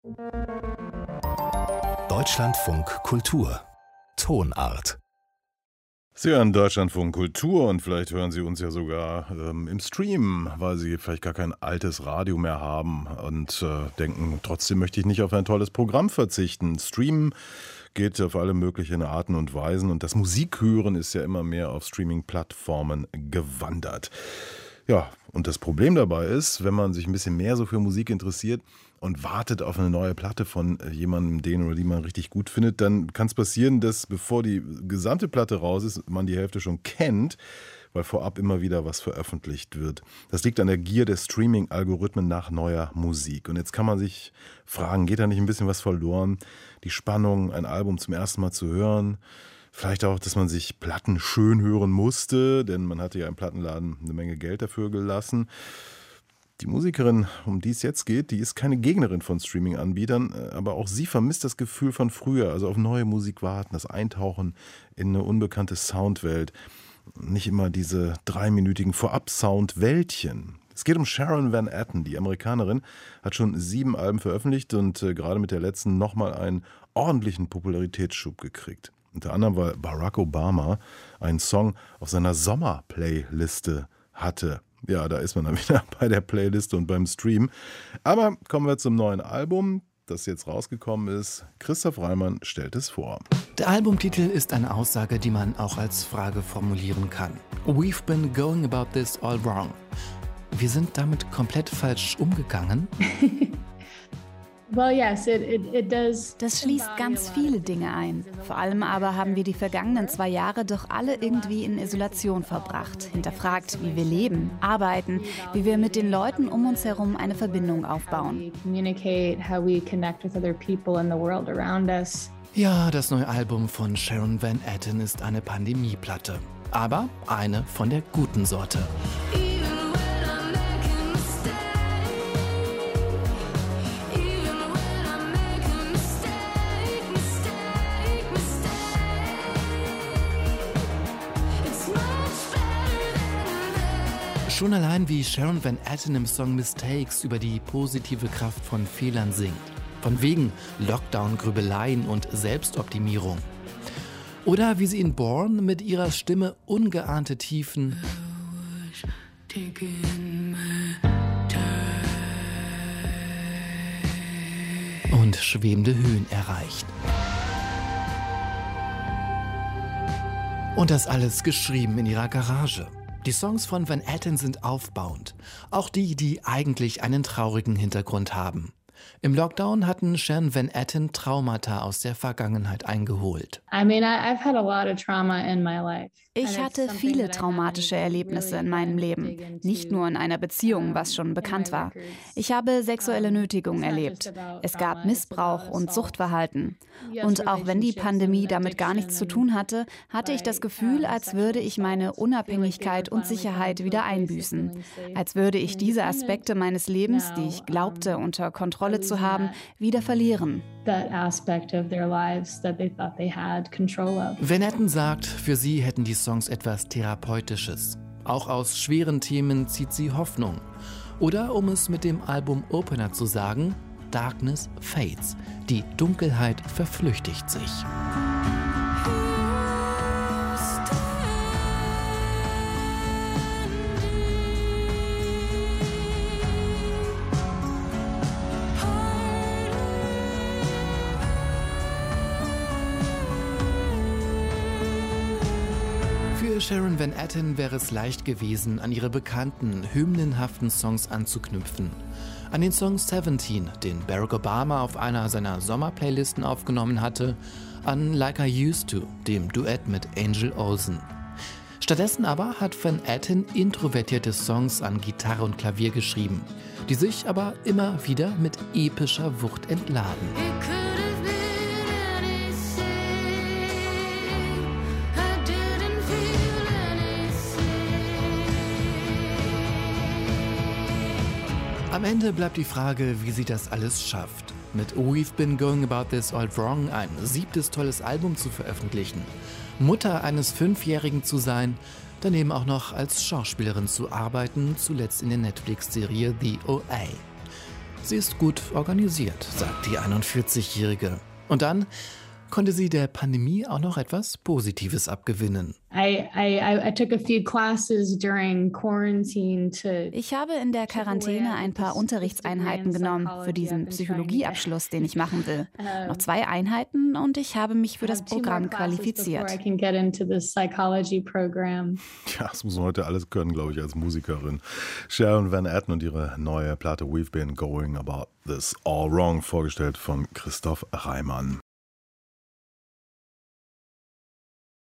Deutschlandfunk Kultur Tonart. Sie hören Deutschlandfunk Kultur und vielleicht hören Sie uns ja sogar im Stream, weil Sie vielleicht gar kein altes Radio mehr haben und denken, trotzdem möchte ich nicht auf ein tolles Programm verzichten. Streamen geht auf alle möglichen Arten und Weisen und das Musikhören ist ja immer mehr auf Streaming-Plattformen gewandert. Ja, und das Problem dabei ist, wenn man sich ein bisschen mehr so für Musik interessiert und wartet auf eine neue Platte von jemandem, den oder die man richtig gut findet, dann kann es passieren, dass bevor die gesamte Platte raus ist, man die Hälfte schon kennt, weil vorab immer wieder was veröffentlicht wird. Das liegt an der Gier der Streaming-Algorithmen nach neuer Musik. Und jetzt kann man sich fragen, geht da nicht ein bisschen was verloren? Die Spannung, ein Album zum ersten Mal zu hören. Vielleicht auch, dass man sich Platten schön hören musste, denn man hatte ja im Plattenladen eine Menge Geld dafür gelassen. Die Musikerin, um die es jetzt geht, die ist keine Gegnerin von Streaming-Anbietern, aber auch sie vermisst das Gefühl von früher, also auf neue Musik warten, das Eintauchen in eine unbekannte Soundwelt. Nicht immer diese 3-minütigen Vorab-Sound-Wäldchen. Es geht um Sharon Van Etten, die Amerikanerin, hat schon 7 Alben veröffentlicht und gerade mit der letzten nochmal einen ordentlichen Popularitätsschub gekriegt. Unter anderem, weil Barack Obama einen Song auf seiner Sommer-Playliste hatte. Ja, da ist man dann wieder bei der Playliste und beim Stream. Aber kommen wir zum neuen Album, das jetzt rausgekommen ist. Christoph Reimann stellt es vor. Der Albumtitel ist eine Aussage, die man auch als Frage formulieren kann. We've been going about this all wrong. Wir sind damit komplett falsch umgegangen. Das schließt ganz viele Dinge ein. Vor allem aber haben wir die vergangenen 2 Jahre doch alle irgendwie in Isolation verbracht. Hinterfragt, wie wir leben, arbeiten, wie wir mit den Leuten um uns herum eine Verbindung aufbauen. Ja, das neue Album von Sharon Van Etten ist eine Pandemieplatte. Aber eine von der guten Sorte. Schon allein wie Sharon Van Etten im Song Mistakes über die positive Kraft von Fehlern singt. Von wegen Lockdown-Grübeleien und Selbstoptimierung. Oder wie sie in Born mit ihrer Stimme ungeahnte Tiefen und schwebende Höhen erreicht. Und das alles geschrieben in ihrer Garage. Die Songs von Van Etten sind aufbauend. Auch die, die eigentlich einen traurigen Hintergrund haben. Im Lockdown hatten Sharon Van Etten Traumata aus der Vergangenheit eingeholt. Ich hatte viele traumatische Erlebnisse in meinem Leben. Nicht nur in einer Beziehung, was schon bekannt war. Ich habe sexuelle Nötigung erlebt. Es gab Missbrauch und Suchtverhalten. Und auch wenn die Pandemie damit gar nichts zu tun hatte, hatte ich das Gefühl, als würde ich meine Unabhängigkeit und Sicherheit wieder einbüßen. Als würde ich diese Aspekte meines Lebens, die ich glaubte, unter Kontrolle zu haben, wieder verlieren. Van Etten sagt, für sie hätten die Songs etwas Therapeutisches. Auch aus schweren Themen zieht sie Hoffnung. Oder um es mit dem Album Opener zu sagen, Darkness fades. Die Dunkelheit verflüchtigt sich. Für Sharon Van Etten wäre es leicht gewesen, an ihre bekannten, hymnenhaften Songs anzuknüpfen. An den Song 17, den Barack Obama auf einer seiner Sommerplaylisten aufgenommen hatte, an Like I Used To, dem Duett mit Angel Olsen. Stattdessen aber hat Van Etten introvertierte Songs an Gitarre und Klavier geschrieben, die sich aber immer wieder mit epischer Wucht entladen. Am Ende bleibt die Frage, wie sie das alles schafft. Mit We've Been Going About This All Wrong ein 7. tolles Album zu veröffentlichen, Mutter eines 5-Jährigen zu sein, daneben auch noch als Schauspielerin zu arbeiten, zuletzt in der Netflix-Serie The OA. Sie ist gut organisiert, sagt die 41-Jährige. Und dann konnte sie der Pandemie auch noch etwas Positives abgewinnen. Ich habe in der Quarantäne ein paar Unterrichtseinheiten genommen für diesen Psychologieabschluss, den ich machen will. Noch 2 Einheiten und ich habe mich für das Programm qualifiziert. Ja, das muss man heute alles können, glaube ich, als Musikerin. Sharon Van Etten und ihre neue Platte We've Been Going About This All Wrong, vorgestellt von Christoph Reimann.